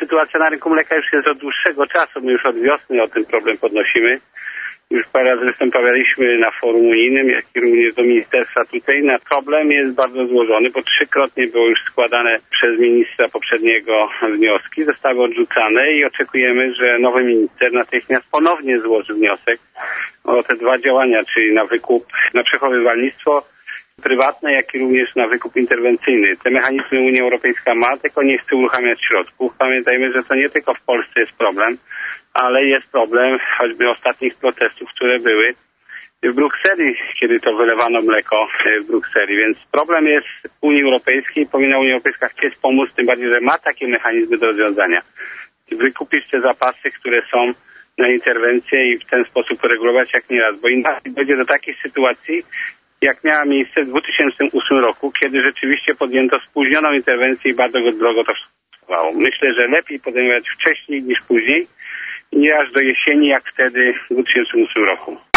sytuacja na rynku mleka już jest od dłuższego czasu. My już od wiosny o ten problem podnosimy. Już parę razy występowaliśmy na forum unijnym, jak i również do ministerstwa tutaj. Problem jest bardzo złożony, bo 3-krotnie było już składane przez ministra poprzedniego wnioski, zostały odrzucane i oczekujemy, że nowy minister natychmiast ponownie złoży wniosek o te 2 działania, czyli na wykup, na przechowywalnictwo prywatne, jak i również na wykup interwencyjny. Te mechanizmy Unia Europejska ma, tylko nie chce uruchamiać środków. Pamiętajmy, że to nie tylko w Polsce jest problem, ale jest problem choćby ostatnich protestów, które były w Brukseli, kiedy to wylewano mleko w Brukseli. Więc problem jest w Unii Europejskiej. Powinna Unia Europejska chcieć pomóc, tym bardziej, że ma takie mechanizmy do rozwiązania. Wykupić te zapasy, które są na interwencję i w ten sposób regulować jak nieraz, bo inaczej dojdzie do takiej sytuacji, jak miała miejsce w 2008 roku, kiedy rzeczywiście podjęto spóźnioną interwencję i bardzo drogo to kosztowało. Myślę, że lepiej podejmować wcześniej niż później, nie aż do jesieni, jak wtedy w 2008 roku.